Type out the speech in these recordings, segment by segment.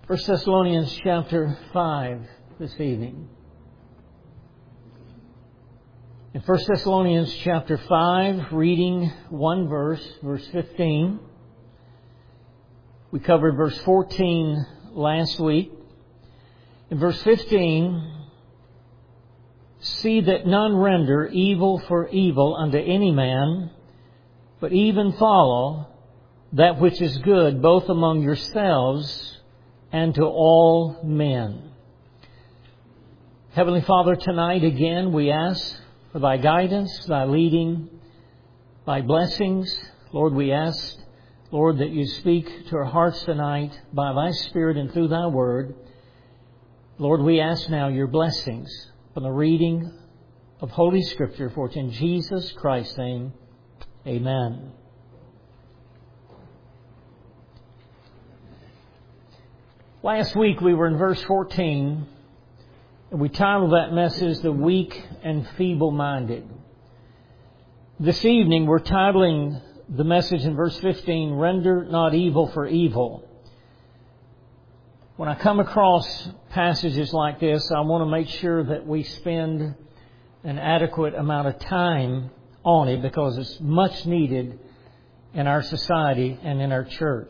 1 Thessalonians chapter 5 this evening. In 1 Thessalonians chapter 5, reading one verse, verse 15. We covered verse 14 last week. In verse 15, see that none render evil for evil unto any man, but even follow that which is good, both among yourselves and to all men. Heavenly Father, tonight again we ask for Thy guidance, Thy leading, Thy blessings. Lord, we ask, Lord, that You speak to our hearts tonight by Thy Spirit and through Thy Word. Lord, we ask now Your blessings from the reading of Holy Scripture, for it's in Jesus Christ's name, amen. Last week we were in verse 14, and we titled that message, The Weak and Feeble-Minded. This evening we're titling the message in verse 15, Render Not Evil for Evil. When I come across passages like this, I want to make sure that we spend an adequate amount of time on it because it's much needed in our society and in our church.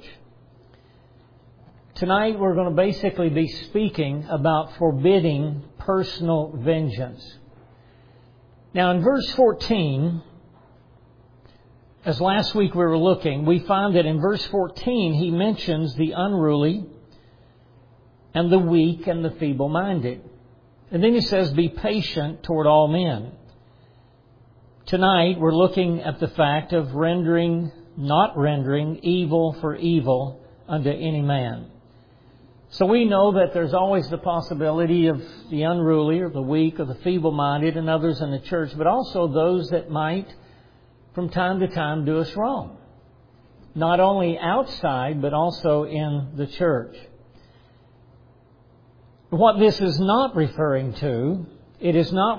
Tonight we're going to basically be speaking about forbidding personal vengeance. Now in verse 14, as last week we were looking, we find that in verse 14 he mentions the unruly and the weak and the feeble-minded. And then he says, be patient toward all men. Tonight we're looking at the fact of not rendering evil for evil unto any man. So we know that there's always the possibility of the unruly or the weak or the feeble-minded and others in the church, but also those that might from time to time do us wrong. Not only outside, but also in the church. What this is not referring to, it is not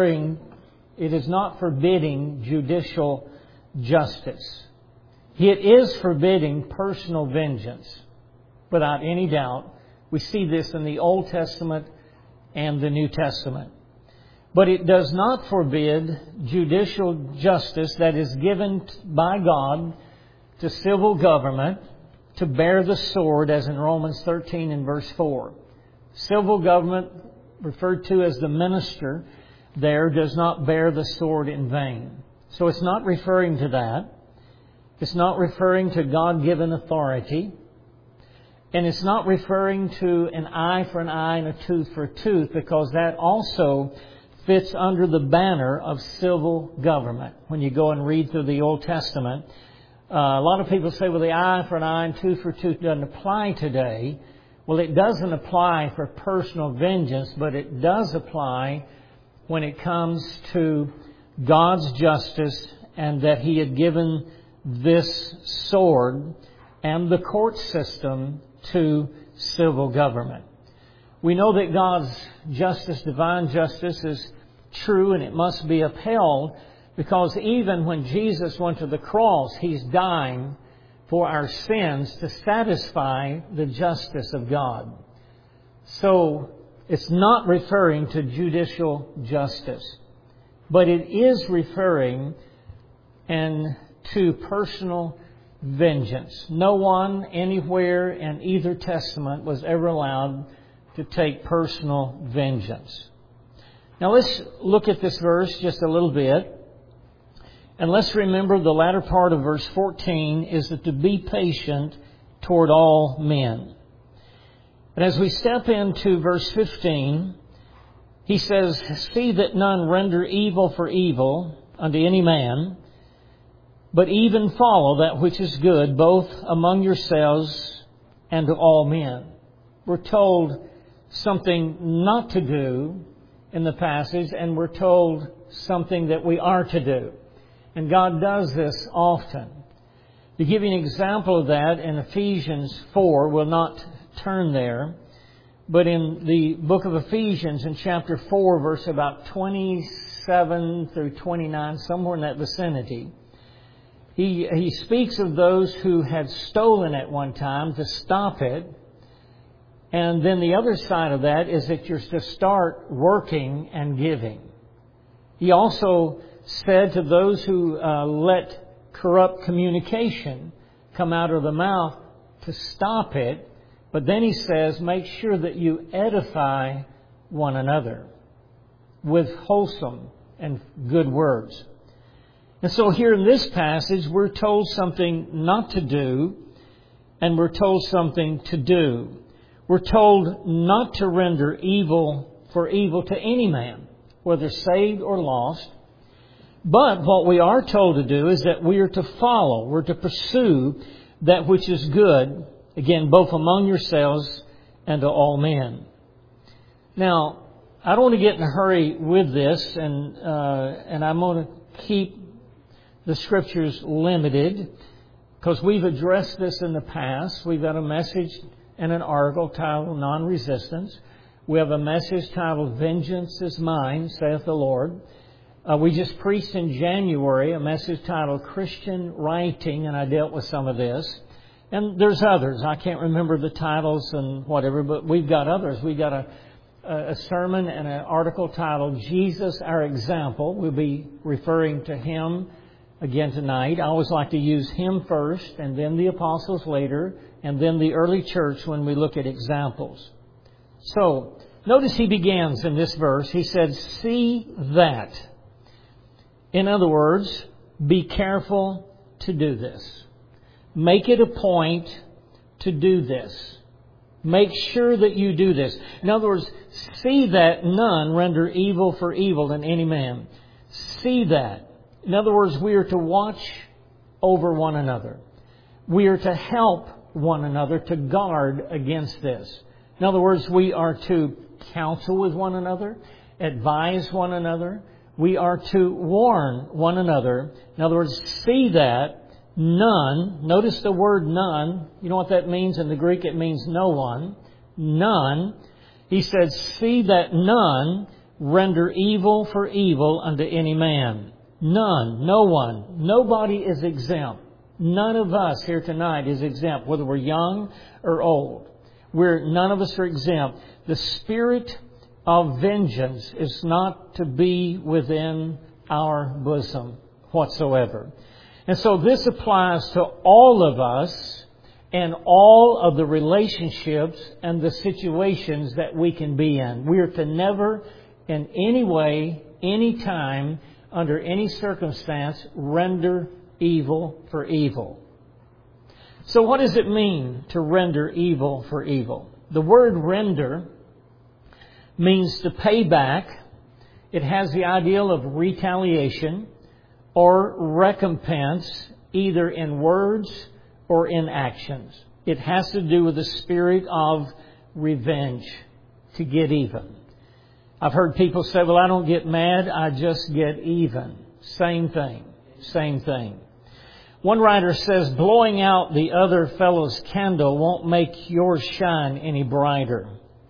forbidding judicial justice. It is forbidding personal vengeance. Without any doubt, we see this in the Old Testament and the New Testament. But it does not forbid judicial justice that is given by God to civil government to bear the sword, as in Romans 13 and verse 4. Civil government, referred to as the minister, there does not bear the sword in vain. So it's not referring to that. It's not referring to God-given authority. And it's not referring to an eye for an eye and a tooth for a tooth, because that also fits under the banner of civil government. When you go and read through the Old Testament, a lot of people say, well, the eye for an eye and tooth for a tooth doesn't apply today. Well, it doesn't apply for personal vengeance, but it does apply when it comes to God's justice and that He had given this sword and the court system to civil government. We know that God's justice, divine justice, is true and it must be upheld, because even when Jesus went to the cross, He's dying for our sins to satisfy the justice of God. So it's not referring to judicial justice, but it is referring to personal vengeance. No one anywhere in either testament was ever allowed to take personal vengeance. Now let's look at this verse just a little bit. And let's remember the latter part of verse 14 is that to be patient toward all men. And as we step into verse 15, he says, see that none render evil for evil unto any man, but even follow that which is good, both among yourselves and to all men. We're told something not to do in the passage, and we're told something that we are to do. And God does this often. To give you an example of that, in Ephesians 4, we'll not turn there, but in the book of Ephesians, in chapter 4, verse about 27 through 29, somewhere in that vicinity, He speaks of those who had stolen at one time to stop it, And then the other side of that is that you're to start working and giving. He also said to those who let corrupt communication come out of the mouth to stop it. But then he says, make sure that you edify one another with wholesome and good words. And so here in this passage, we're told something not to do, and we're told something to do. We're told not to render evil for evil to any man, whether saved or lost. But what we are told to do is that we are to follow, we're to pursue that which is good, again, both among yourselves and to all men. Now, I don't want to get in a hurry with this, and I'm going to keep the Scriptures limited, because we've addressed this in the past. We've got a message and an article titled Non-Resistance. We have a message titled Vengeance is Mine, saith the Lord. We just preached in January a message titled Christian Writing, and I dealt with some of this. And there's others. I can't remember the titles and whatever, but we've got others. We've got a sermon and an article titled Jesus, Our Example. We'll be referring to Him again tonight. I always like to use Him first, and then the apostles later, and then the early church when we look at examples. So, notice he begins in this verse. He said, see that. In other words, be careful to do this. Make it a point to do this. Make sure that you do this. In other words, see that none render evil for evil in any man. See that. In other words, we are to watch over one another. We are to help one another to guard against this. In other words, we are to counsel with one another, advise one another. We are to warn one another. In other words, see that none, notice the word none. You know what that means in the Greek? It means no one. None. He said, see that none render evil for evil unto any man. None. No one. Nobody is exempt. None of us here tonight is exempt, whether we're young or old. None of us are exempt. The spirit of vengeance is not to be within our bosom whatsoever. And so this applies to all of us and all of the relationships and the situations that we can be in. We are to never in any way, any time, under any circumstance, render evil for evil. So what does it mean to render evil for evil? The word render means to pay back. It has the ideal of retaliation or recompense, either in words or in actions. It has to do with the spirit of revenge, to get even. I've heard people say, well, I don't get mad, I just get even. Same thing. Same thing. One writer says, blowing out the other fellow's candle won't make yours shine any brighter.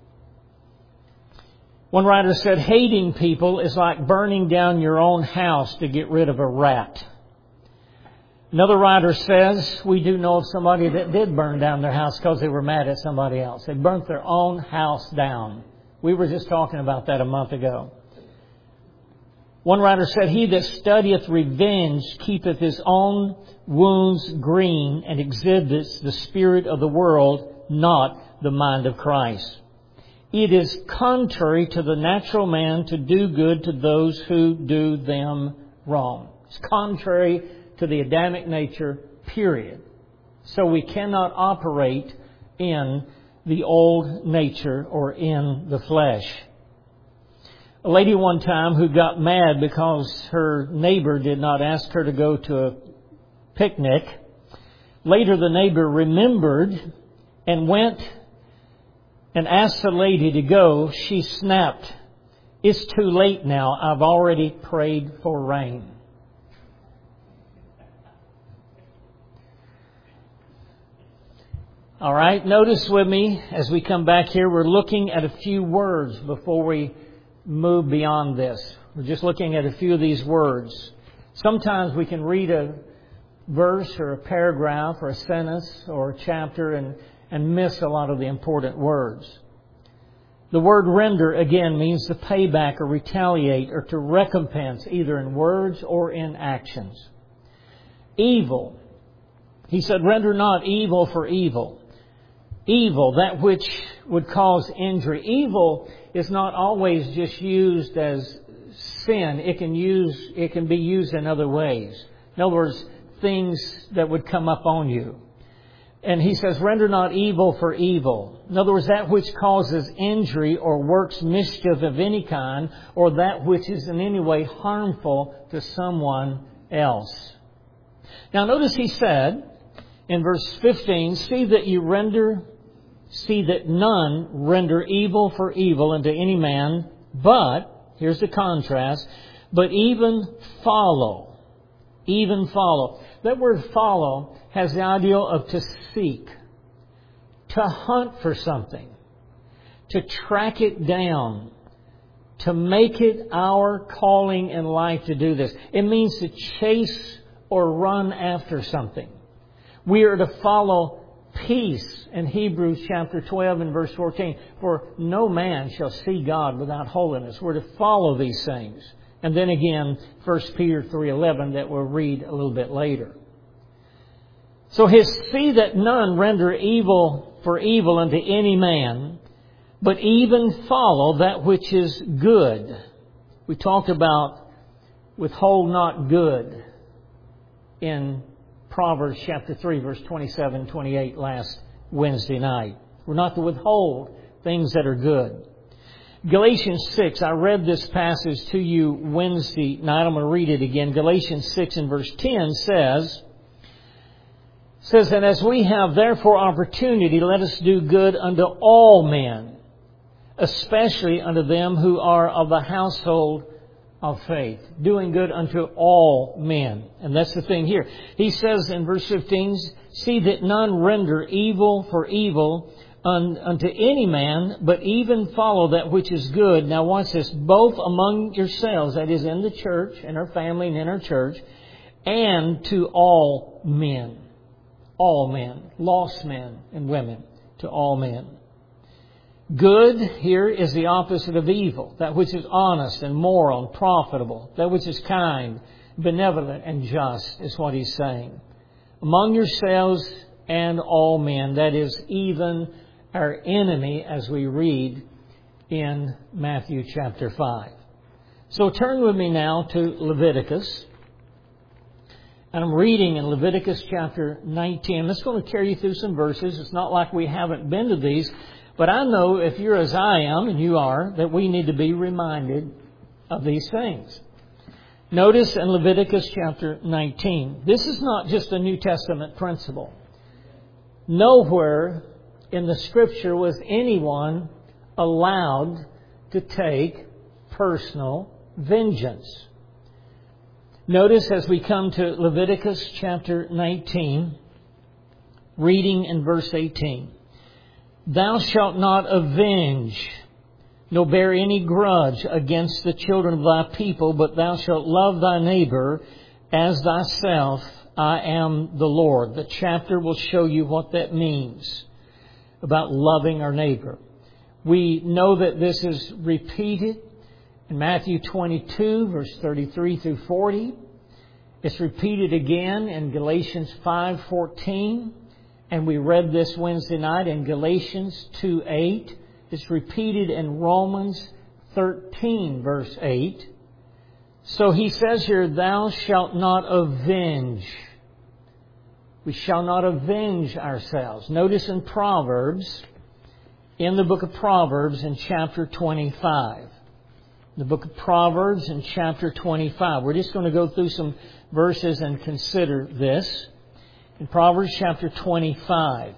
One writer said, hating people is like burning down your own house to get rid of a rat. Another writer says, we do know of somebody that did burn down their house because they were mad at somebody else. They burnt their own house down. We were just talking about that a month ago. One writer said, he that studieth revenge keepeth his own wounds green and exhibits the spirit of the world, not the mind of Christ. It is contrary to the natural man to do good to those who do them wrong. It's contrary to the Adamic nature, period. So we cannot operate in the old nature or in the flesh. A lady one time who got mad because her neighbor did not ask her to go to a picnic. Later the neighbor remembered and went and asked the lady to go. She snapped, it's too late now. I've already prayed for rain. All right, notice with me as we come back here, we're looking at a few words before we move beyond this. We're just looking at a few of these words. Sometimes we can read a verse or a paragraph or a sentence or a chapter and and miss a lot of the important words. The word render, again, means to pay back or retaliate or to recompense, either in words or in actions. Evil. He said, render not evil for evil. Evil, that which would cause injury. Evil is not always just used as sin. It can be used in other ways. In other words, things that would come up on you. And he says, render not evil for evil. In other words, that which causes injury or works mischief of any kind, or that which is in any way harmful to someone else. Now notice he said in verse 15, see that none render evil for evil unto any man, but, here's the contrast, but even follow. Even follow. That word follow has the idea of to seek, to hunt for something, to track it down, to make it our calling in life to do this. It means to chase or run after something. We are to follow peace in Hebrews chapter 12 and verse 14. For no man shall see God without holiness. We're to follow these things. And then again, 1 Peter 3:11 that we'll read a little bit later. So see that none render evil for evil unto any man, but even follow that which is good. We talked about withhold not good in Proverbs chapter 3, verse 27, 28 last Wednesday night. We're not to withhold things that are good. Galatians 6, I read this passage to you Wednesday night. I'm going to read it again. Galatians 6 and verse 10 says, and as we have therefore opportunity, let us do good unto all men, especially unto them who are of the household of faith. Doing good unto all men. And that's the thing here. He says in verse 15, see that none render evil for evil unto any man, but even follow that which is good. Now watch this, both among yourselves, that is in the church, in our family and in our church, and to all men. All men, lost men and women, to all men. Good here is the opposite of evil, that which is honest and moral and profitable, that which is kind, benevolent and just is what he's saying. Among yourselves and all men, that is even our enemy, as we read in Matthew chapter 5. So turn with me now to Leviticus. And I'm reading in Leviticus chapter 19. I'm just going to carry you through some verses. It's not like we haven't been to these. But I know if you're as I am, and you are, that we need to be reminded of these things. Notice in Leviticus chapter 19. This is not just a New Testament principle. Nowhere in the Scripture was anyone allowed to take personal vengeance. Notice as we come to Leviticus chapter 19, reading in verse 18. Thou shalt not avenge, nor bear any grudge against the children of thy people, but thou shalt love thy neighbor as thyself. I am the Lord. The chapter will show you what that means about loving our neighbor. We know that this is repeated in Matthew 22, verse 33 through 40. It's repeated again in Galatians 5:14. And we read this Wednesday night in Galatians 2:8. It's repeated in Romans 13, verse 8. So he says here, thou shalt not avenge. We shall not avenge ourselves. Notice in Proverbs, in the book of Proverbs in chapter 25. The book of Proverbs in chapter 25. We're just going to go through some verses and consider this. In Proverbs chapter 25.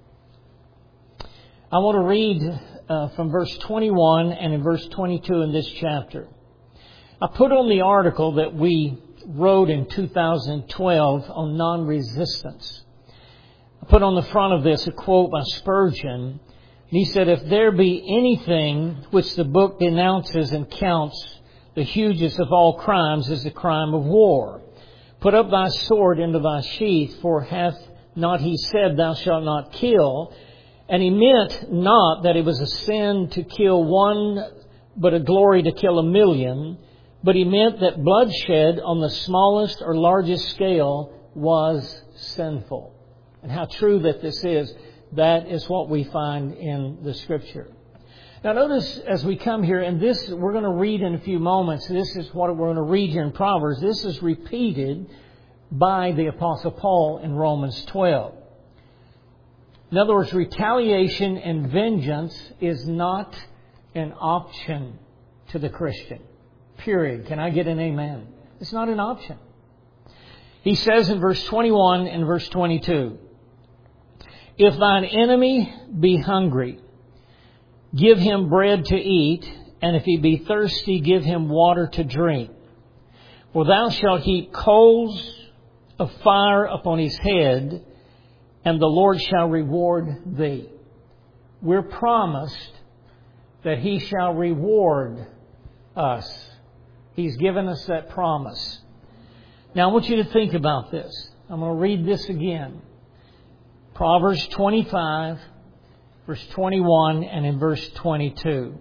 I want to read from verse 21 and in verse 22 in this chapter. I put on the article that we wrote in 2012 on non-resistance. I put on the front of this a quote by Spurgeon. He said, if there be anything which the book denounces and counts the hugest of all crimes is the crime of war. Put up thy sword into thy sheath, for hath not he said, thou shalt not kill? And he meant not that it was a sin to kill one, but a glory to kill 1,000,000. But he meant that bloodshed on the smallest or largest scale was sinful. And how true that this is, that is what we find in the Scripture. Now notice as we come here, and this we're going to read in a few moments, this is what we're going to read here in Proverbs. This is repeated by the Apostle Paul in Romans 12. In other words, retaliation and vengeance is not an option to the Christian. Period. Can I get an amen? It's not an option. He says in verse 21 and verse 22, "If thine enemy be hungry, give him bread to eat, and if he be thirsty, give him water to drink. For thou shalt heap coals of fire upon his head, and the Lord shall reward thee." We're promised that He shall reward us. He's given us that promise. Now I want you to think about this. I'm going to read this again. Proverbs 25, verse 21, and in verse 22.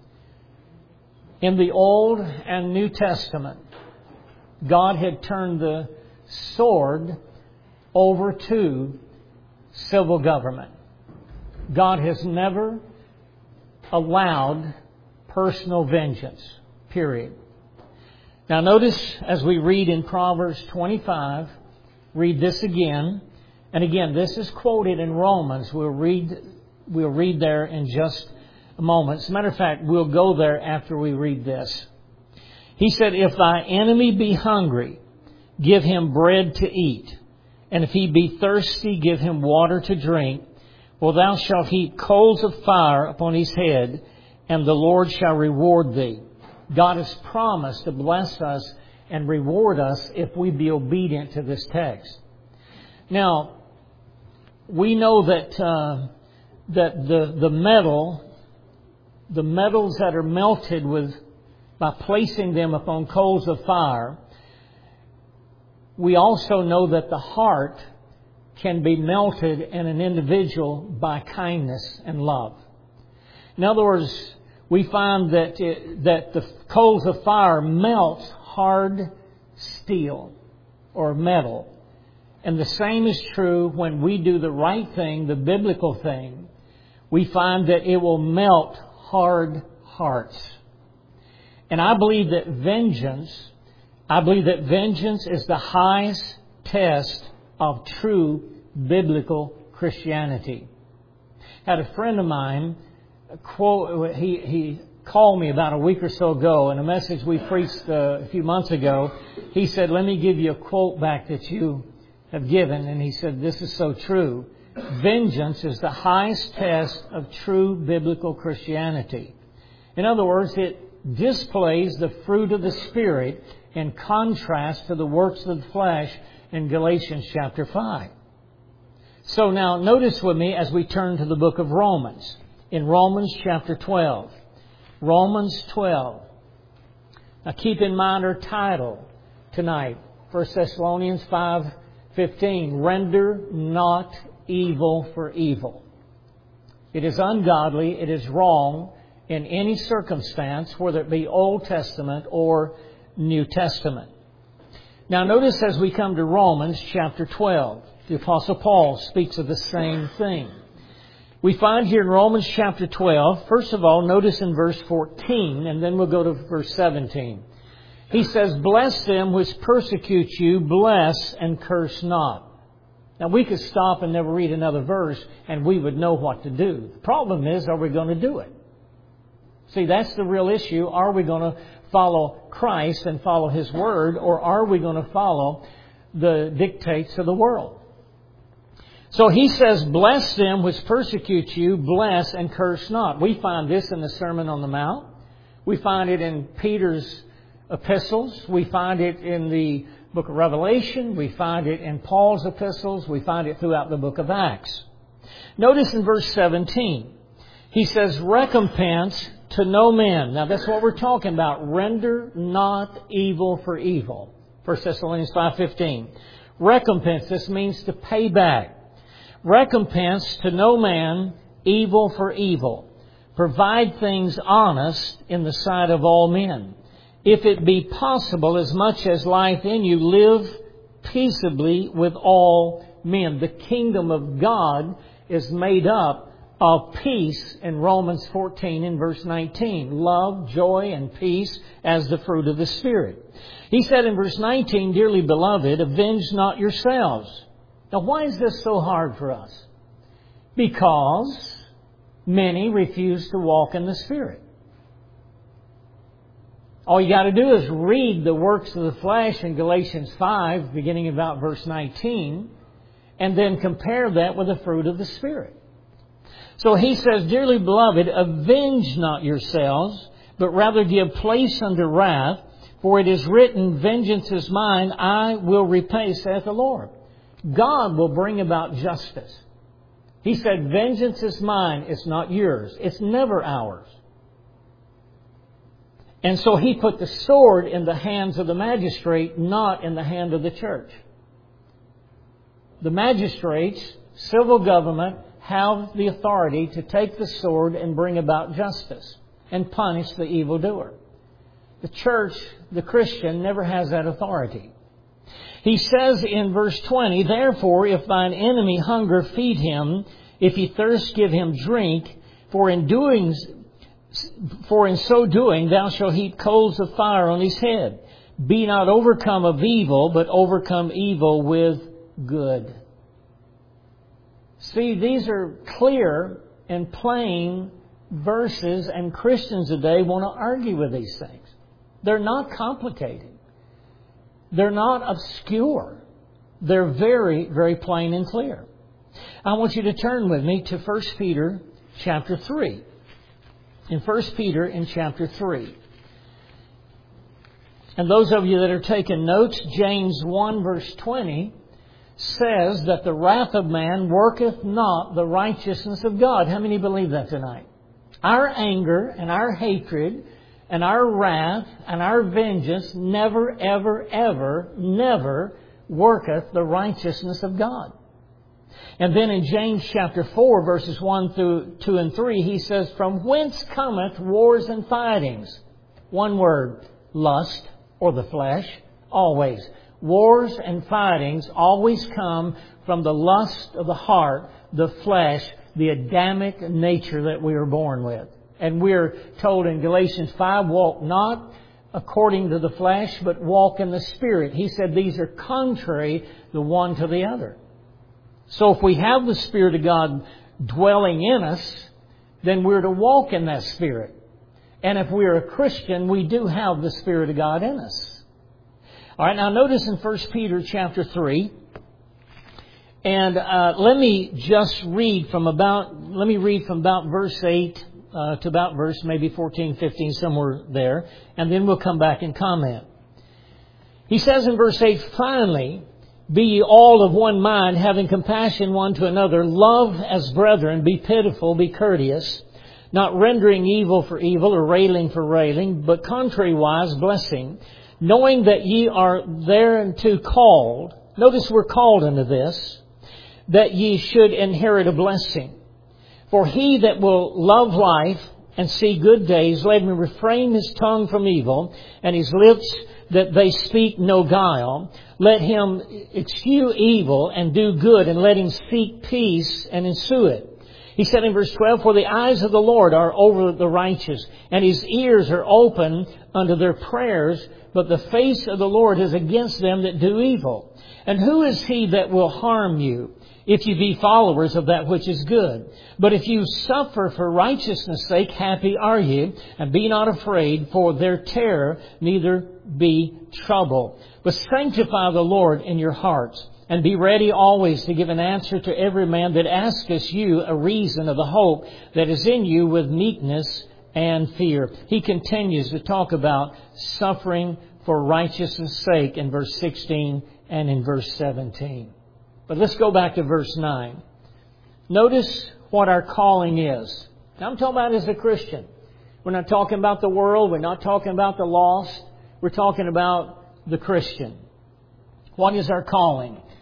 In the Old and New Testament, God had turned the sword over to civil government. God has never allowed personal vengeance. Period. Now notice as we read in Proverbs 25, read this again. And again, this is quoted in Romans. We'll read there in just a moment. As a matter of fact, we'll go there after we read this. He said, "If thy enemy be hungry, give him bread to eat. And if he be thirsty, give him water to drink. For thou shalt heap coals of fire upon his head, and the Lord shall reward thee." God has promised to bless us and reward us if we be obedient to this text. Now, we know that the metals that are melted by placing them upon coals of fire, we also know that the heart can be melted in an individual by kindness and love. In other words, we find that the coals of fire melt hard steel or metal. And the same is true when we do the right thing, the biblical thing. We find that it will melt hard hearts. And I believe that vengeance is the highest test of true biblical Christianity. I had a friend of mine, he called me about a week or so ago in a message we preached a few months ago. He said, "Let me give you a quote back that you have given." And he said, "This is so true. Vengeance is the highest test of true biblical Christianity." In other words, it displays the fruit of the Spirit in contrast to the works of the flesh in Galatians chapter 5. So now notice with me as we turn to the book of Romans. In Romans chapter 12. Romans 12. Now keep in mind our title tonight. 1 Thessalonians 5:15. Render not evil for evil. It is ungodly, it is wrong in any circumstance, whether it be Old Testament or New Testament. Now notice as we come to Romans chapter 12, the Apostle Paul speaks of the same thing. We find here in Romans chapter 12, first of all, notice in verse 14, and then we'll go to verse 17. He says, "Bless them which persecute you, bless and curse not." Now we could stop and never read another verse and we would know what to do. The problem is, are we going to do it? See, that's the real issue. Are we going to follow Christ and follow His Word, or are we going to follow the dictates of the world? So he says, "Bless them which persecute you, bless and curse not." We find this in the Sermon on the Mount. We find it in Peter's epistles. We find it in the book of Revelation. We find it in Paul's epistles. We find it throughout the book of Acts. Notice in verse 17, he says, "Recompense to no man." Now that's what we're talking about. Render not evil for evil. 1 Thessalonians 5:15. Recompense, this means to pay back. "Recompense to no man evil for evil. Provide things honest in the sight of all men. If it be possible, as much as lieth in you, live peaceably with all men. The kingdom of God is made up of peace in Romans 14 and verse 19. Love, joy, and peace as the fruit of the Spirit. He said in verse 19, Dearly beloved, avenge not yourselves. Now why is this so hard for us? Because many refuse to walk in the Spirit. All you got to do is read the works of the flesh in Galatians 5, beginning about verse 19, and then compare that with the fruit of the Spirit. So he says, Dearly beloved, avenge not yourselves, but rather give place unto wrath, for it is written, Vengeance is mine, I will repay, saith the Lord. God will bring about justice. He said, Vengeance is mine, it's not yours. It's never ours. And so He put the sword in the hands of the magistrate, not in the hand of the church. The magistrates, civil government, have the authority to take the sword and bring about justice and punish the evildoer. The church, the Christian, never has that authority. He says in verse 20, Therefore, if thine enemy hunger, feed him. If he thirst, give him drink. For in so doing, thou shalt heap coals of fire on his head. Be not overcome of evil, but overcome evil with good. See, these are clear and plain verses, and Christians today want to argue with these things. They're not complicated. They're not obscure. They're very, very plain and clear. I want you to turn with me to 1 Peter chapter 3. In 1 Peter in chapter 3. And those of you that are taking notes, James 1 verse 20 says that the wrath of man worketh not the righteousness of God. How many believe that tonight? Our anger and our hatred and our wrath and our vengeance never, ever, ever, never worketh the righteousness of God. And then in James chapter 4, verses 1 through 2 and 3, he says, From whence cometh wars and fightings? One word, lust, or the flesh, always. Wars and fightings always come from the lust of the heart, the flesh, the Adamic nature that we are born with. And we're told in Galatians 5, walk not according to the flesh, but walk in the Spirit. He said these are contrary the one to the other. So if we have the Spirit of God dwelling in us, then we're to walk in that Spirit. And if we're a Christian, we do have the Spirit of God in us. All right, now notice in 1 Peter chapter 3, and let me read from about verse 8 to about verse maybe 14, 15, somewhere there, and then we'll come back and comment. He says in verse 8, Finally, be ye all of one mind, having compassion one to another, love as brethren, be pitiful, be courteous, not rendering evil for evil or railing for railing, but contrariwise blessing, knowing that ye are thereunto called. Notice we're called unto this, that ye should inherit a blessing. For he that will love life and see good days, let him refrain his tongue from evil, and his lips that they speak no guile. Let him eschew evil and do good, and let him seek peace and ensue it. He said in verse 12, For the eyes of the Lord are over the righteous, and His ears are open unto their prayers, but the face of the Lord is against them that do evil. And who is he that will harm you, if you be followers of that which is good? But if you suffer for righteousness' sake, happy are ye, and be not afraid, for their terror neither be troubled. But sanctify the Lord in your hearts, and be ready always to give an answer to every man that asketh you a reason of the hope that is in you with meekness and fear. He continues to talk about suffering for righteousness' sake in verse 16 and in verse 17. But let's go back to verse 9. Notice what our calling is. Now I'm talking about as a Christian. We're not talking about the world. We're not talking about the lost. We're talking about the Christian. What is our calling?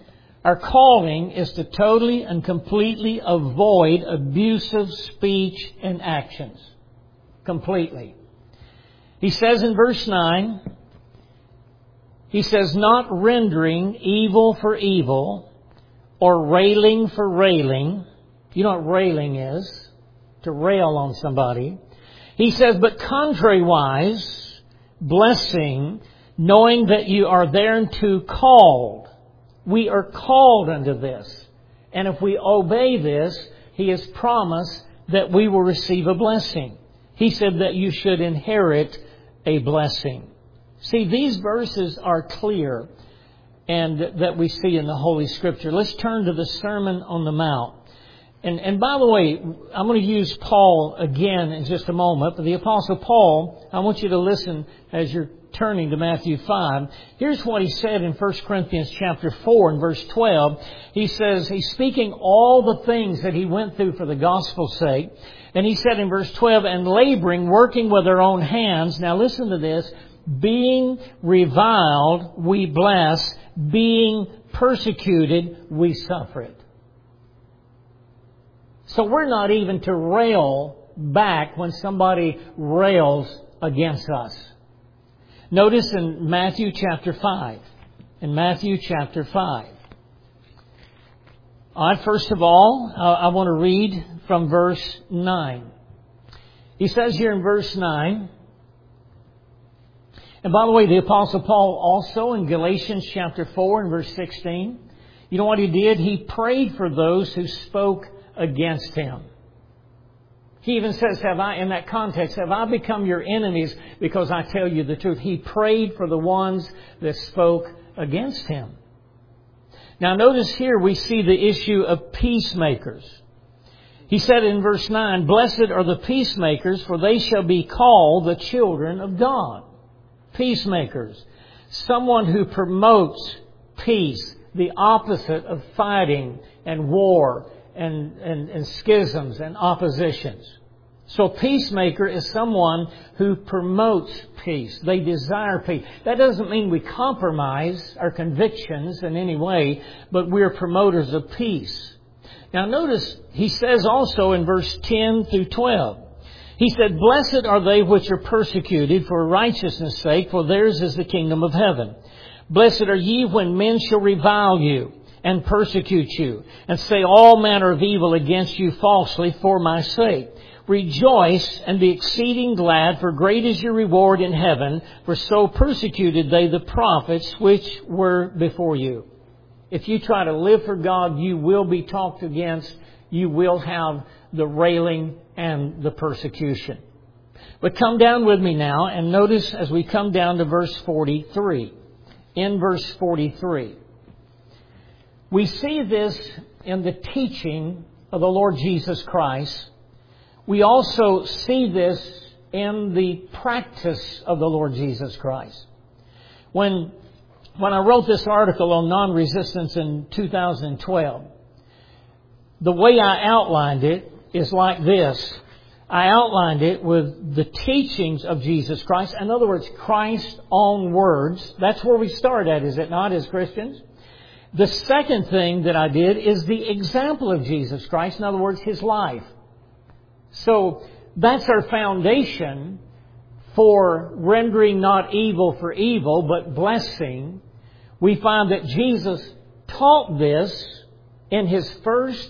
Our calling is to totally and completely avoid abusive speech and actions. Completely. He says in verse 9, he says, not rendering evil for evil or railing for railing. You know what railing is? To rail on somebody. He says, but contrariwise, blessing, knowing that you are thereunto called. We are called unto this. And if we obey this, He has promised that we will receive a blessing. He said that you should inherit a blessing. See, these verses are clear and that we see in the Holy Scripture. Let's turn to the Sermon on the Mount. And by the way, I'm going to use Paul again in just a moment. But the Apostle Paul, I want you to listen as you're turning to Matthew 5. Here's what he said in 1 Corinthians chapter 4 and verse 12. He says, he's speaking all the things that he went through for the gospel's sake. And he said in verse 12, and laboring, working with our own hands. Now listen to this. Being reviled, we bless. Being persecuted, we suffer it. So we're not even to rail back when somebody rails against us. Notice in Matthew chapter 5. In Matthew chapter 5. First of all, I want to read from verse 9. He says here in verse 9, and by the way, the Apostle Paul also in Galatians chapter 4 and verse 16, you know what he did? He prayed for those who spoke against him. He even says, in that context, have I become your enemies because I tell you the truth? He prayed for the ones that spoke against him. Now notice here we see the issue of peacemakers. He said in verse 9, blessed are the peacemakers, for they shall be called the children of God. Peacemakers. Someone who promotes peace, the opposite of fighting and war and schisms and oppositions. So peacemaker is someone who promotes peace. They desire peace. That doesn't mean we compromise our convictions in any way, but we're promoters of peace. Now notice, he says also in verse 10 through 12, he said, blessed are they which are persecuted for righteousness' sake, for theirs is the kingdom of heaven. Blessed are ye when men shall revile you and persecute you, and say all manner of evil against you falsely for my sake. Rejoice and be exceeding glad, for great is your reward in heaven, for so persecuted they the prophets which were before you. If you try to live for God, you will be talked against. You will have the railing and the persecution. But come down with me now and notice as we come down to verse 43. In verse 43. We see this in the teaching of the Lord Jesus Christ. We also see this in the practice of the Lord Jesus Christ. When I wrote this article on non-resistance in 2012, the way I outlined it is like this. I outlined it with the teachings of Jesus Christ. In other words, Christ's own words. That's where we start at, is it not, as Christians? The second thing that I did is the example of Jesus Christ. In other words, His life. So that's our foundation for rendering not evil for evil, but blessing. We find that Jesus taught this in His first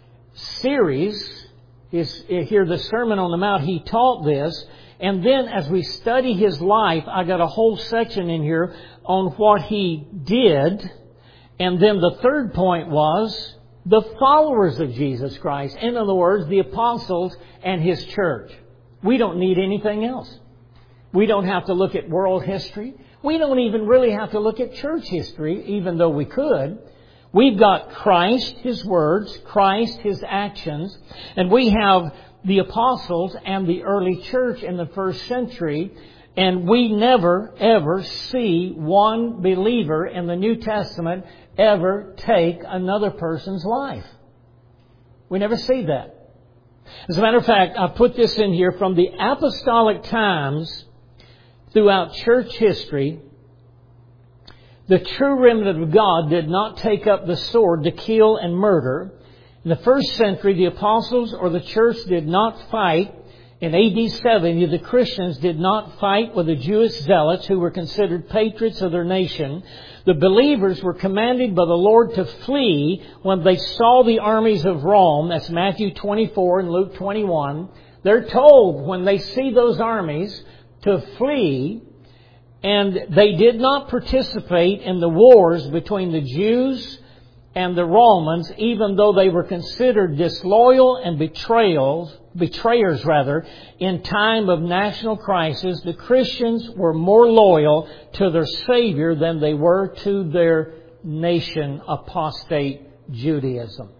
series. Here, the Sermon on the Mount, He taught this. And then as we study His life, I got a whole section in here on what He did. And then the third point was the followers of Jesus Christ. In other words, the apostles and His church. We don't need anything else. We don't have to look at world history. We don't even really have to look at church history, even though we could. We've got Christ, His words, Christ, His actions, and we have the apostles and the early church in the first century, and we never, ever see one believer in the New Testament ever take another person's life. We never see that. As a matter of fact, I put this in here from the apostolic times throughout church history. The true remnant of God did not take up the sword to kill and murder. In the first century, the apostles or the church did not fight. In AD 70, the Christians did not fight with the Jewish zealots who were considered patriots of their nation. The believers were commanded by the Lord to flee when they saw the armies of Rome. That's Matthew 24 and Luke 21. They're told when they see those armies to flee, and they did not participate in the wars between the Jews and the Romans, even though they were considered disloyal and betrayers in time of national crisis. The Christians were more loyal to their Savior than they were to their nation, apostate Judaism.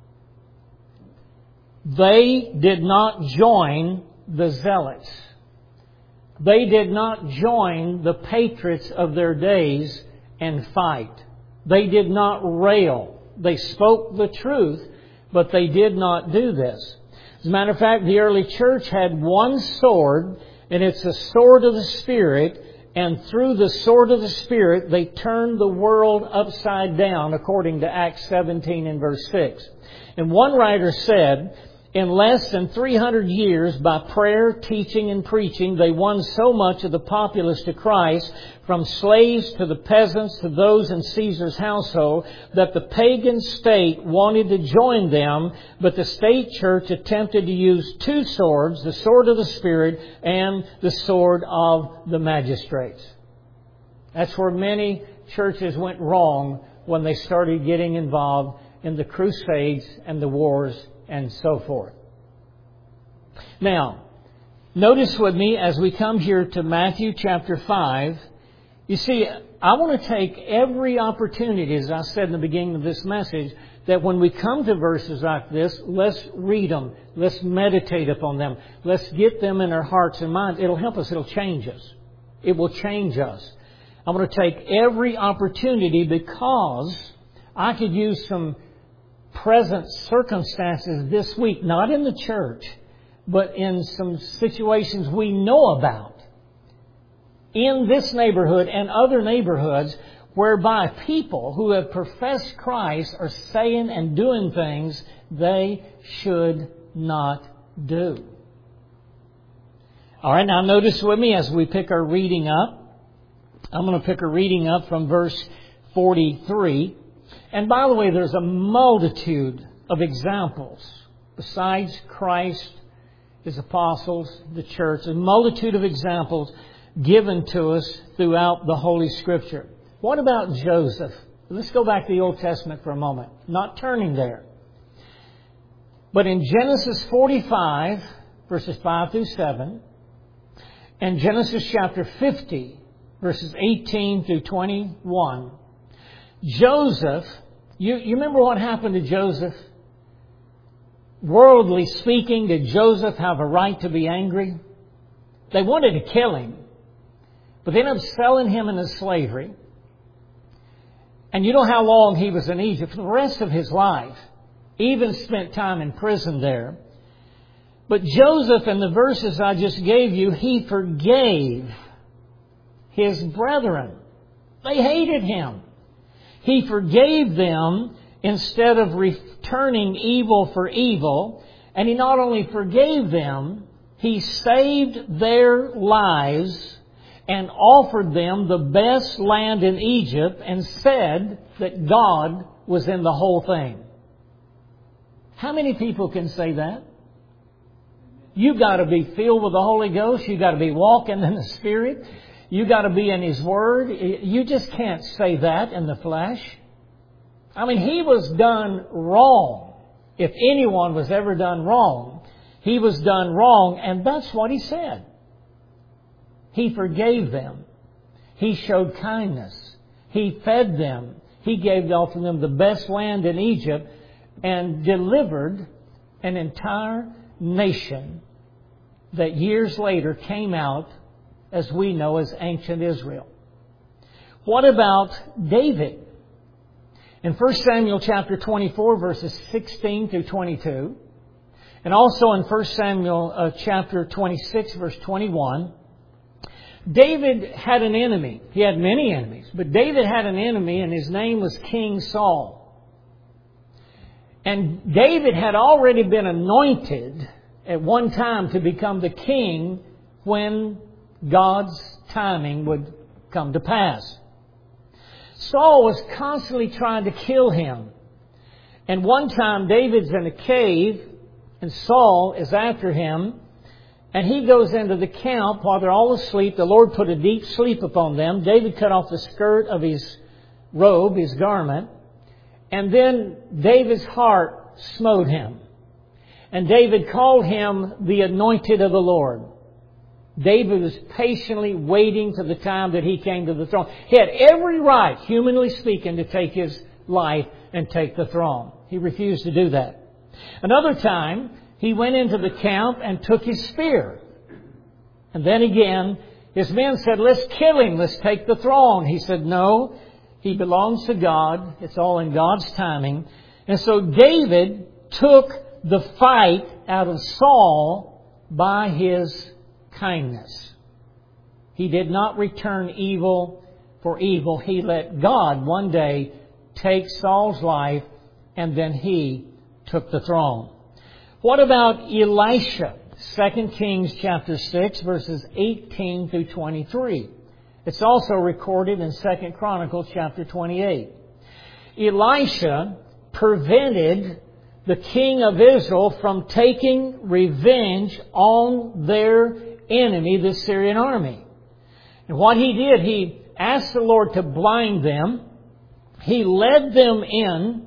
They did not join the zealots. They did not join the patriots of their days and fight. They did not rail. They spoke the truth, but they did not do this. As a matter of fact, the early church had one sword, and it's the sword of the Spirit, and through the sword of the Spirit, they turned the world upside down, according to Acts 17 and verse 6. And one writer said, in less than 300 years, by prayer, teaching, and preaching, they won so much of the populace to Christ, from slaves to the peasants to those in Caesar's household, that the pagan state wanted to join them, but the state church attempted to use two swords, the sword of the Spirit and the sword of the magistrates. That's where many churches went wrong when they started getting involved in the crusades and the wars and so forth. Now, notice with me as we come here to Matthew chapter 5, you see, I want to take every opportunity, as I said in the beginning of this message, that when we come to verses like this, let's read them. Let's meditate upon them. Let's get them in our hearts and minds. It'll help us. It'll change us. It will change us. I want to take every opportunity because I could use some present circumstances this week, not in the church, but in some situations we know about in this neighborhood and other neighborhoods, whereby people who have professed Christ are saying and doing things they should not do. All right, now notice with me as we pick our reading up. I'm going to pick a reading up from verse 43. And by the way, there's a multitude of examples besides Christ, His apostles, the church, a multitude of examples given to us throughout the Holy Scripture. What about Joseph? Let's go back to the Old Testament for a moment. Not turning there. But in Genesis 45, verses 5 through 7, and Genesis chapter 50, verses 18 through 21, Joseph, you remember what happened to Joseph? Worldly speaking, did Joseph have a right to be angry? They wanted to kill him, but they ended up selling him into slavery. And you know how long he was in Egypt? For the rest of his life. Even spent time in prison there. But Joseph, in the verses I just gave you, he forgave his brethren. They hated him. He forgave them instead of returning evil for evil. And he not only forgave them, he saved their lives and offered them the best land in Egypt and said that God was in the whole thing. How many people can say that? You've got to be filled with the Holy Ghost. You've got to be walking in the Spirit. You've got to be in His Word. You just can't say that in the flesh. I mean, he was done wrong. If anyone was ever done wrong, he was done wrong, and that's what he said. He forgave them. He showed kindness. He fed them. He gave them the best land in Egypt and delivered an entire nation that years later came out as we know as ancient Israel. What about David? In 1 Samuel chapter 24, verses 16 through 22, and also in 1 Samuel chapter 26, verse 21, David had an enemy. He had many enemies, but David had an enemy, and his name was King Saul. And David had already been anointed at one time to become the king when God's timing would come to pass. Saul was constantly trying to kill him. And one time David's in a cave and Saul is after him. And he goes into the camp while they're all asleep. The Lord put a deep sleep upon them. David cut off the skirt of his robe, his garment. And then David's heart smote him. And David called him the anointed of the Lord. David was patiently waiting for the time that he came to the throne. He had every right, humanly speaking, to take his life and take the throne. He refused to do that. Another time, he went into the camp and took his spear. And then again, his men said, let's kill him, let's take the throne. He said, no, he belongs to God. It's all in God's timing. And so David took the fight out of Saul by his kindness. He did not return evil for evil. He let God one day take Saul's life, and then he took the throne. What about Elisha? 2 Kings chapter 6, verses 18 through 23. It's also recorded in 2 Chronicles chapter 28. Elisha prevented the king of Israel from taking revenge on their enemy, the Syrian army. And what he did, he asked the Lord to blind them. He led them in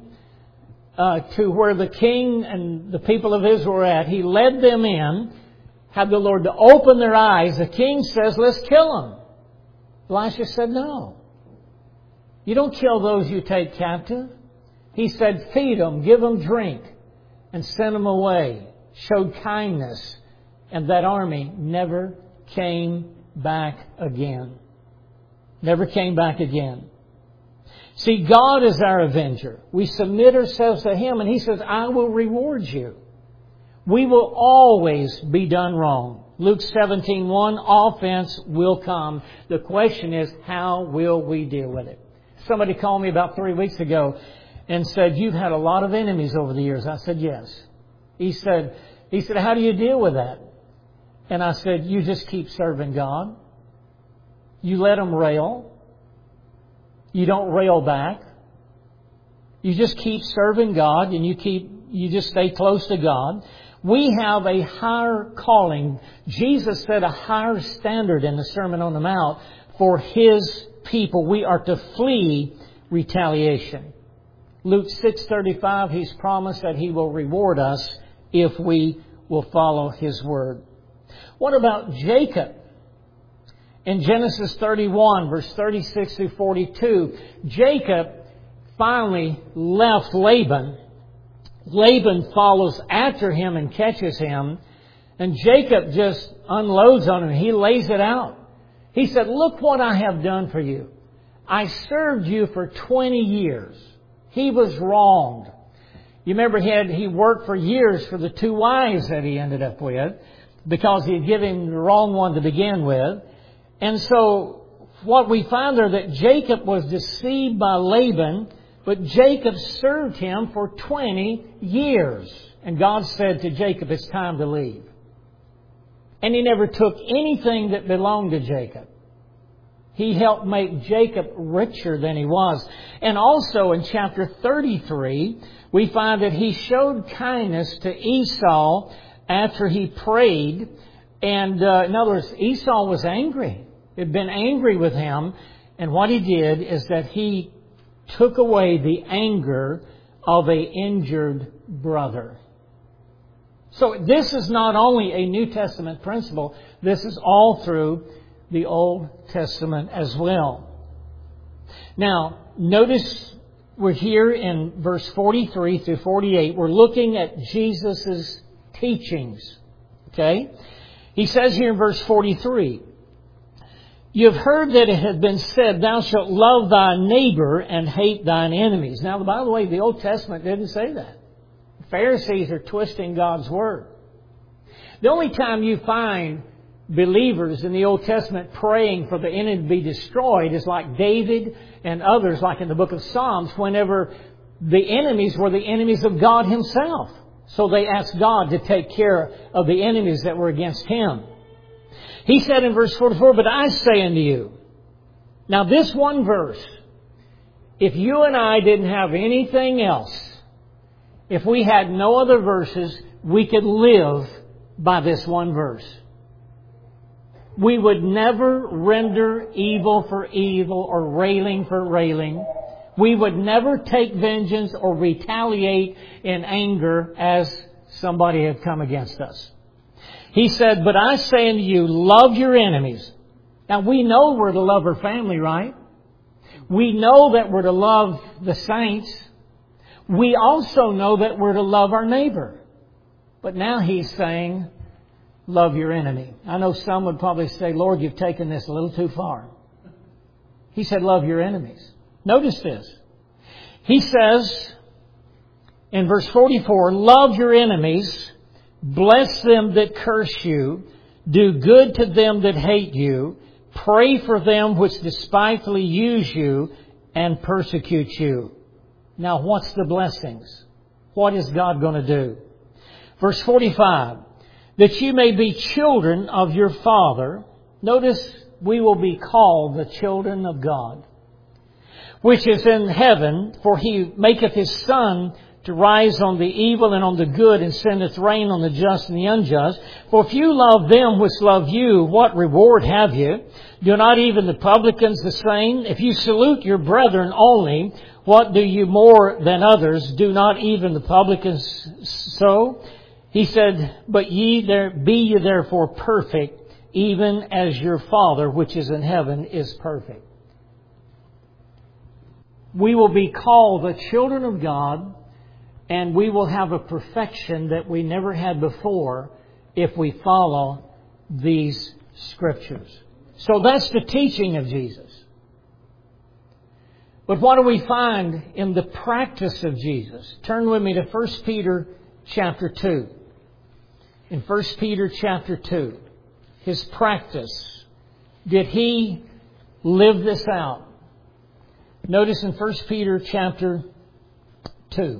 to where the king and the people of Israel were at. He led them in, had the Lord to open their eyes. The king says, let's kill them. Elisha said, no. You don't kill those you take captive. He said, feed them, give them drink, and send them away. Showed kindness. And that army never came back again. Never came back again. See, God is our avenger. We submit ourselves to Him, and He says, I will reward you. We will always be done wrong. Luke 17:1, offense will come. The question is, how will we deal with it? Somebody called me about 3 weeks ago and said, you've had a lot of enemies over the years. I said, yes. He said, how do you deal with that? And I said, you just keep serving God. You let them rail. You don't rail back. You just keep serving God, and you just stay close to God. We have a higher calling. Jesus set a higher standard in the Sermon on the Mount for His people. We are to flee retaliation. Luke 6:35, He's promised that He will reward us if we will follow His word. What about Jacob? In Genesis 31, verse 36 through 42, Jacob finally left Laban. Laban follows after him and catches him. And Jacob just unloads on him. He lays it out. He said, look what I have done for you. I served you for 20 years. He was wronged. You remember he worked for years for the 2 wives that he ended up with because he had given him the wrong one to begin with. And so what we find there that Jacob was deceived by Laban, but Jacob served him for 20 years. And God said to Jacob, it's time to leave. And He never took anything that belonged to Jacob. He helped make Jacob richer than he was. And also in chapter 33, we find that he showed kindness to Esau after he prayed. And in other words, Esau was angry. He'd been angry with him. And what he did is that he took away the anger of an injured brother. So this is not only a New Testament principle, this is all through the Old Testament as well. Now, notice we're here in verse 43 through 48. We're looking at Jesus' teachings. Okay? He says here in verse 43, you have heard that it has been said, thou shalt love thy neighbor and hate thine enemies. Now, by the way, the Old Testament didn't say that. The Pharisees are twisting God's Word. The only time you find believers in the Old Testament praying for the enemy to be destroyed is like David and others, like in the book of Psalms, whenever the enemies were the enemies of God Himself. So they asked God to take care of the enemies that were against Him. He said in verse 44, "But I say unto you," now this one verse, if you and I didn't have anything else, if we had no other verses, we could live by this one verse. We would never render evil for evil or railing for railing. We would never take vengeance or retaliate in anger as somebody had come against us. He said, "But I say unto you, love your enemies." Now we know we're to love our family, right? We know that we're to love the saints. We also know that we're to love our neighbor. But now He's saying, love your enemy. I know some would probably say, "Lord, you've taken this a little too far." He said, love your enemies. Notice this. He says in verse 44, "Love your enemies, bless them that curse you, do good to them that hate you, pray for them which despitefully use you and persecute you." Now what's the blessings? What is God going to do? Verse 45, "That you may be children of your Father." Notice, we will be called the children of God, "which is in heaven, for He maketh His sun to rise on the evil and on the good, and sendeth rain on the just and the unjust. For if you love them which love you, what reward have you? Do not even the publicans the same? If you salute your brethren only, what do you more than others? Do not even the publicans so? He said, But be ye therefore perfect, even as your Father which is in heaven is perfect." We will be called the children of God, and we will have a perfection that we never had before if we follow these Scriptures. So that's the teaching of Jesus. But what do we find in the practice of Jesus? Turn with me to 1 Peter chapter 2. In 1 Peter chapter 2, His practice. Did He live this out? Notice in 1 Peter chapter 2.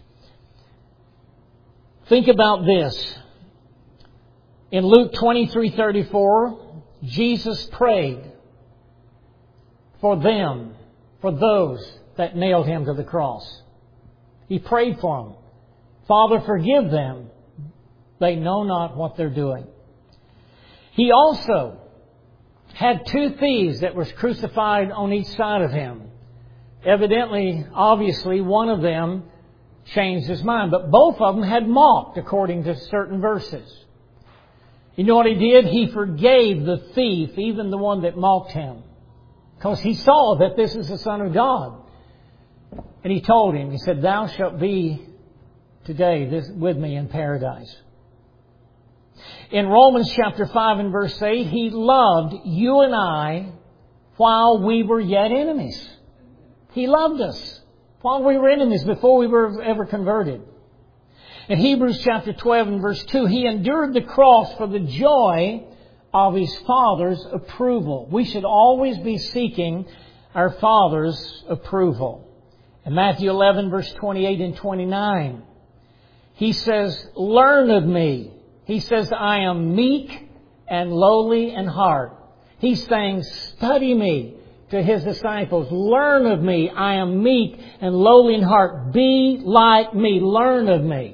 Think about this. In Luke 23:34, Jesus prayed for them, for those that nailed Him to the cross. He prayed for them. "Father, forgive them. They know not what they're doing." He also had two thieves that was crucified on each side of Him. Evidently, obviously, one of them changed his mind, but both of them had mocked according to certain verses. You know what He did? He forgave the thief, even the one that mocked Him, because he saw that this is the Son of God. And He told him, He said, "Thou shalt be today with me in paradise." In Romans chapter 5 and verse 8, He loved you and I while we were yet enemies. He loved us while we were enemies, before we were ever converted. In Hebrews chapter 12 and verse 2, He endured the cross for the joy of His Father's approval. We should always be seeking our Father's approval. In Matthew 11 verse 28 and 29, He says, "Learn of me." He says, "I am meek and lowly in heart." He's saying, study me, to His disciples. "Learn of me. I am meek and lowly in heart. Be like me. Learn of me."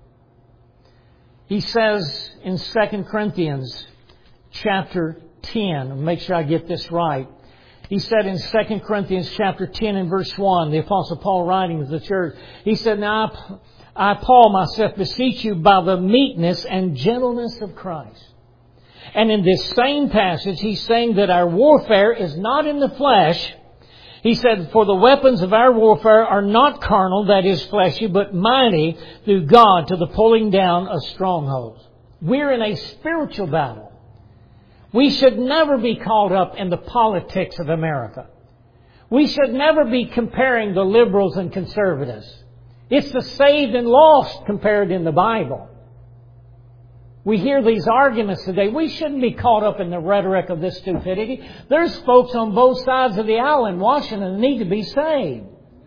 He says in 2 Corinthians chapter 10, make sure I get this right. He said in 2 Corinthians chapter 10 and verse 1, the Apostle Paul writing to the church, he said, "Now I, Paul, myself beseech you by the meekness and gentleness of Christ." And in this same passage, he's saying that our warfare is not in the flesh. He said, "For the weapons of our warfare are not carnal," that is fleshy, "but mighty through God to the pulling down of strongholds." We're in a spiritual battle. We should never be caught up in the politics of America. We should never be comparing the liberals and conservatives. It's the saved and lost compared in the Bible. We hear these arguments today. We shouldn't be caught up in the rhetoric of this stupidity. There's folks on both sides of the aisle in Washington that need to be saved.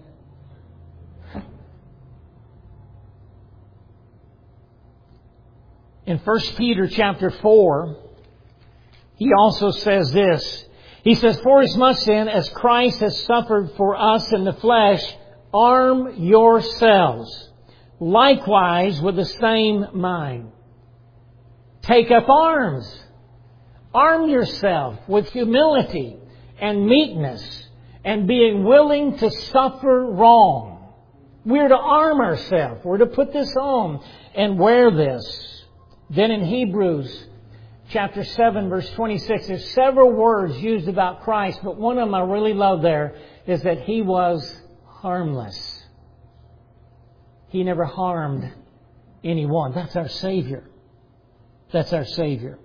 In 1 Peter chapter 4, he also says this. He says, "Forasmuch then as Christ has suffered for us in the flesh, arm yourselves likewise with the same mind." Take up arms. Arm yourself with humility and meekness and being willing to suffer wrong. We're to arm ourselves. We're to put this on and wear this. Then in Hebrews chapter 7 verse 26, there's several words used about Christ, but one of them I really love there is that He was harmless. He never harmed anyone. That's our Savior. That's our Savior.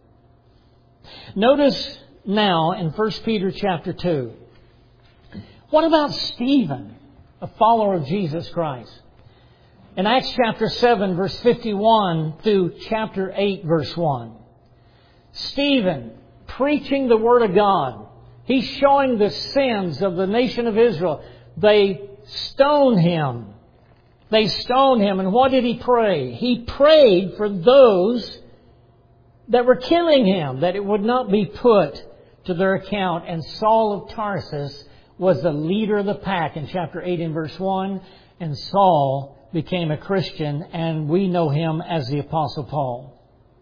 Notice now in 1 Peter chapter 2. What about Stephen, a follower of Jesus Christ? In Acts chapter 7 verse 51 through chapter 8 verse 1. Stephen, preaching the Word of God. He's showing the sins of the nation of Israel. They stoned him. They stoned him. And what did he pray? He prayed for those that were killing him, that it would not be put to their account. And Saul of Tarsus was the leader of the pack in chapter 8 and verse 1. And Saul became a Christian, and we know him as the Apostle Paul.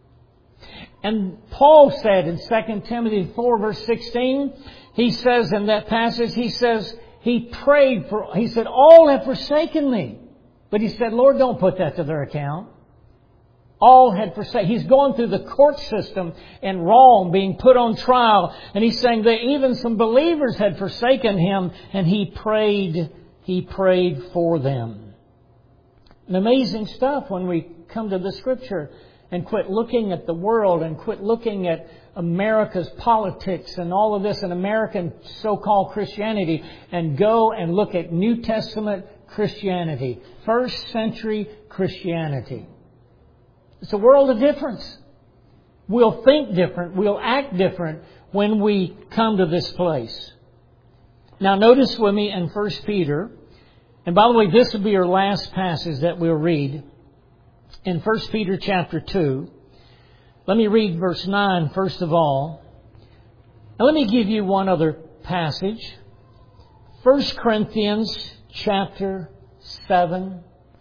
And Paul said in 2 Timothy 4 verse 16, he says in that passage, he says, he prayed for, he said, all have forsaken me. But he said, Lord, don't put that to their account. All had forsaken. He's going through the court system in Rome, being put on trial. And he's saying that even some believers had forsaken him, and he prayed for them. An amazing stuff when we come to the Scripture and quit looking at the world and quit looking at America's politics and all of this and American so-called Christianity, and go and look at New Testament Christianity, first century Christianity. It's a world of difference. We'll think different. We'll act different when we come to this place. Now notice with me in 1 Peter, and by the way, this will be our last passage that we'll read. In 1 Peter chapter 2, let me read verse 9 first of all. Now let me give you one other passage. 1 Corinthians chapter 7.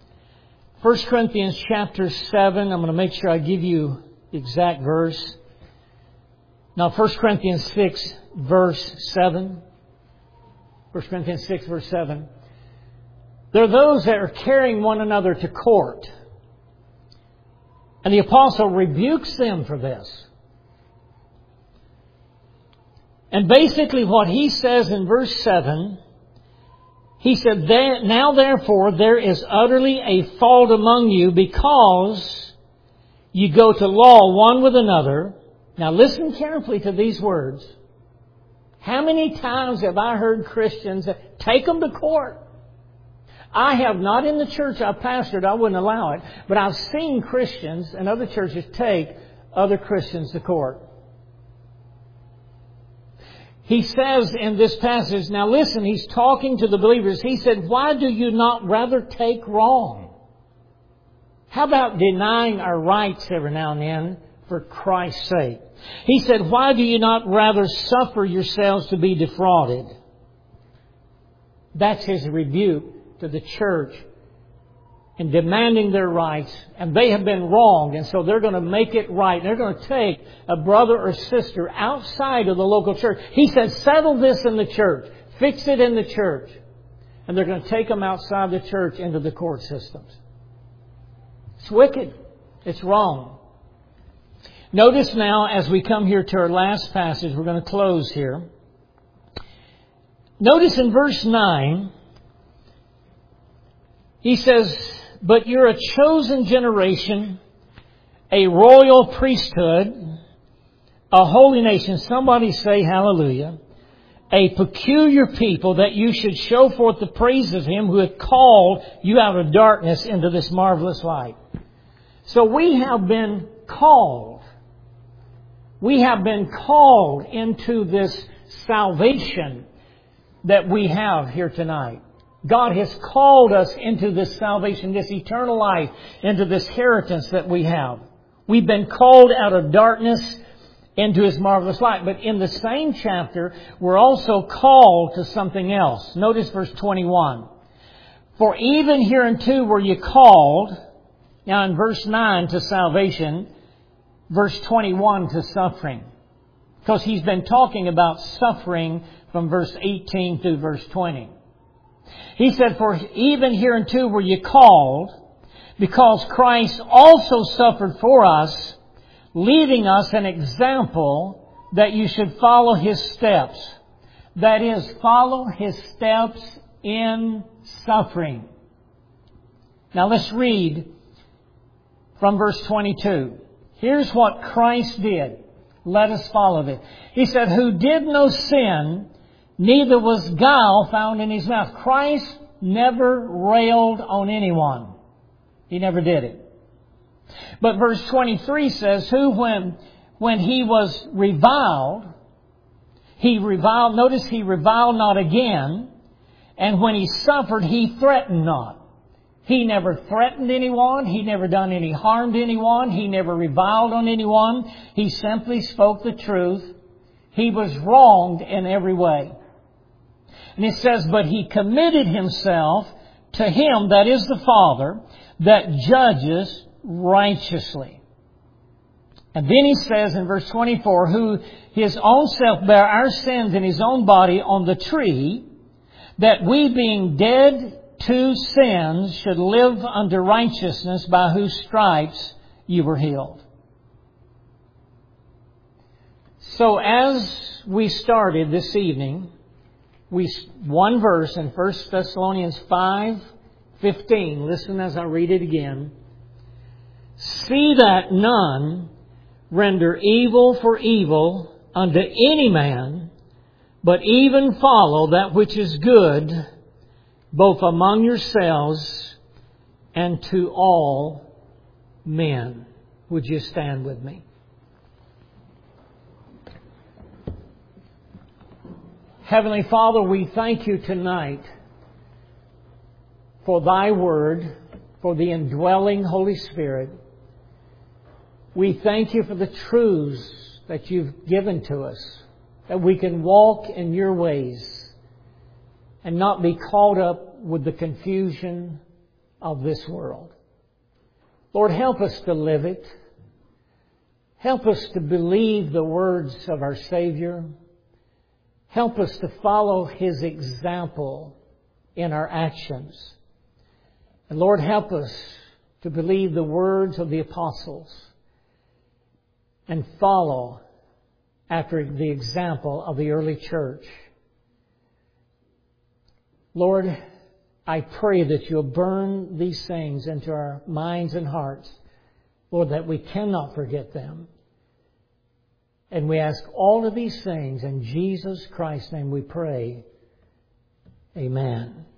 1 Corinthians chapter 7, I'm going to make sure I give you the exact verse. Now 1 Corinthians 6 verse 7. 1 Corinthians 6 verse 7. There are those that are carrying one another to court. And the apostle rebukes them for this. And basically what he says in verse 7, he said, now therefore there is utterly a fault among you because you go to law one with another. Now listen carefully to these words. How many times have I heard Christians take them to court? I have not in the church I've pastored, I wouldn't allow it, but I've seen Christians and other churches take other Christians to court. He says in this passage, now listen, he's talking to the believers. He said, why do you not rather take wrong? How about denying our rights every now and then for Christ's sake? He said, why do you not rather suffer yourselves to be defrauded? That's his rebuke to the church in demanding their rights, and they have been wronged, and so they're going to make it right. They're going to take a brother or sister outside of the local church. He says, settle this in the church. Fix it in the church. And they're going to take them outside the church into the court systems. It's wicked. It's wrong. Notice now, as we come here to our last passage, we're going to close here. Notice in verse 9, he says, but you're a chosen generation, a royal priesthood, a holy nation. Somebody say hallelujah. A peculiar people, that you should show forth the praise of Him who had called you out of darkness into this marvelous light. So we have been called. We have been called into this salvation that we have here tonight. God has called us into this salvation, this eternal life, into this inheritance that we have. We've been called out of darkness into His marvelous light. But in the same chapter, we're also called to something else. Notice verse 21. For even hereunto were ye called, now in verse 9 to salvation, verse 21 to suffering. Because he's been talking about suffering from verse 18 through verse 20. He said, for even hereunto were ye called, because Christ also suffered for us, leaving us an example that you should follow His steps. That is, follow His steps in suffering. Now let's read from verse 22. Here's what Christ did. Let us follow it. He said, who did no sin, neither was guile found in His mouth. Christ never railed on anyone. He never did it. But verse 23 says, who when He was reviled, notice He reviled not again, and when He suffered, He threatened not. He never threatened anyone. He never done any harm to anyone. He never reviled on anyone. He simply spoke the truth. He was wronged in every way. And it says, but He committed Himself to Him, that is the Father, that judges righteously. And then He says in verse 24, who His own self bare our sins in His own body on the tree, that we being dead to sins should live unto righteousness, by whose stripes you were healed. So as we started this evening, one verse in 1 Thessalonians 5:15. Listen as I read it again. See that none render evil for evil unto any man, but even follow that which is good, both among yourselves and to all men. Would you stand with me? Heavenly Father, we thank You tonight for Thy Word, for the indwelling Holy Spirit. We thank You for the truths that You've given to us, that we can walk in Your ways and not be caught up with the confusion of this world. Lord, help us to live it. Help us to believe the words of our Savior. Help us to follow His example in our actions. And Lord, help us to believe the words of the apostles and follow after the example of the early church. Lord, I pray that You'll burn these things into our minds and hearts, Lord, that we cannot forget them. And we ask all of these things in Jesus Christ's name we pray. Amen.